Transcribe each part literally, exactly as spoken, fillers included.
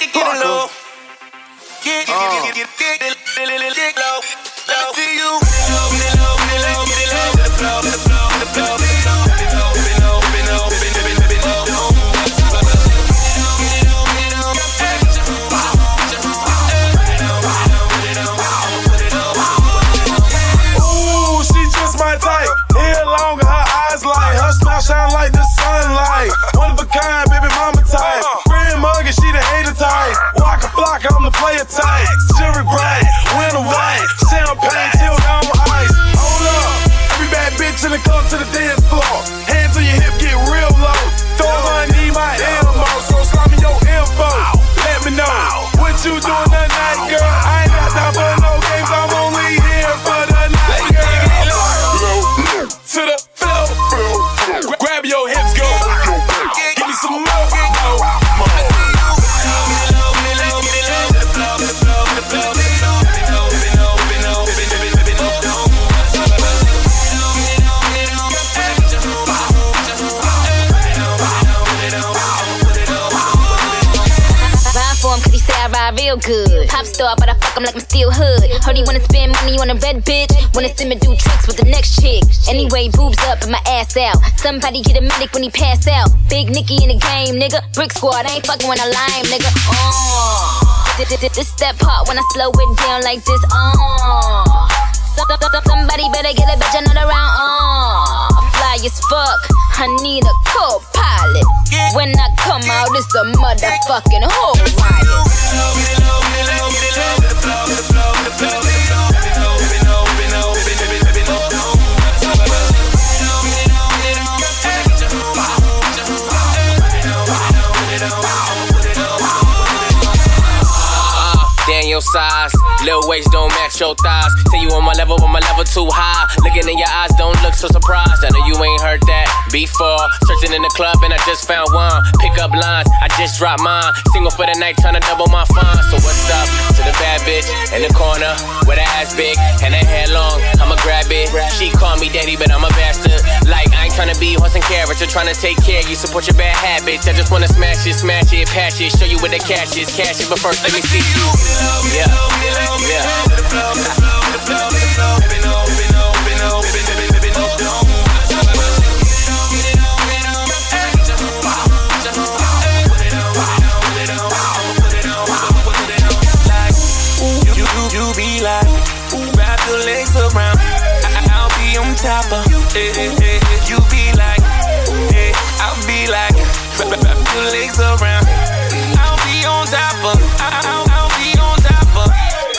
get, get it low. Get, get, get, get, get, get, get, get, get low. Let me see you. Get it low, get it low, get it low, get it low, get it low, get it low, get it low, get it low, get it low, get it low, get it low, get it low, get it low. Ooh, she just my type. Hair long, her eyes light, her smile shine like the sunlight. One of a kind, baby mama type. Friend mug and she the hater type. Waka Flocka, I'm the player type. Cherry bright, winter white, champagne till on ice. Hold up, every bad bitch in the club to the dance floor. Hands on your hip, get real low. Throw my knee, my elbow, so slide me your info. Let me know what you doing tonight, girl. I ain't got time for no games, I'm only here for the night, girl. To the floor, grab your hips, go. Give me some more, go. Real good. Pop star, but I fuck him like I'm still hood. Heard he wanna spend money on a red bitch. Wanna see me do tricks with the next chick. Anyway, boobs up and my ass out. Somebody get a medic when he pass out. Big Nicky in the game, nigga. Brick squad, I ain't fucking when I lime, nigga. Oh, this, this, this that part when I slow it down like this. Oh, somebody better get a bitch another round. Oh, fly as fuck. I need a co-pilot. When I come out, it's a motherfucking whole riot. Your size, little waist don't match your thighs. Tell you on my level, but my level too high. Looking in your eyes, don't look so surprised. I know you ain't heard that before. Searching in the club and I just found one. Pick up lines, I just dropped mine. Single for the night, tryna double my fine. So what's up to the bad bitch in the corner with her ass big and her hair long? I'ma grab it. She call me daddy, but I'm a bastard. Like I ain't tryna be horse and carriage, I'm tryna take care of you. Support your bad habits. I just wanna smash it, smash it, patch it. Show you where the cash is, cash it. But first, let me see you. Yeah, yeah. You, you be like, wrap your legs around. I, I'll be on top of. Eh, eh, eh. You be like, eh, I'll be like, wrap, wrap your legs around. I'll be on top of. I'll, I'll be on top of.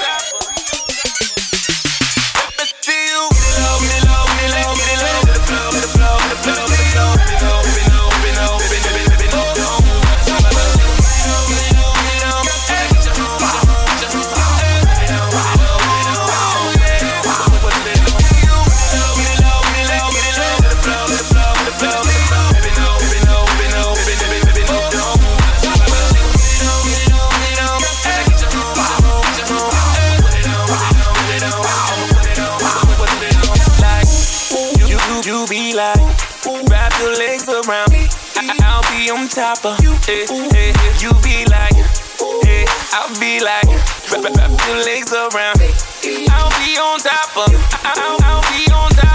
Around, I- I'll be on top of. Eh, eh, you be like, eh, I'll be like, wrap, wrap your legs around. I'll be on top of. I'll, I'll be on top of.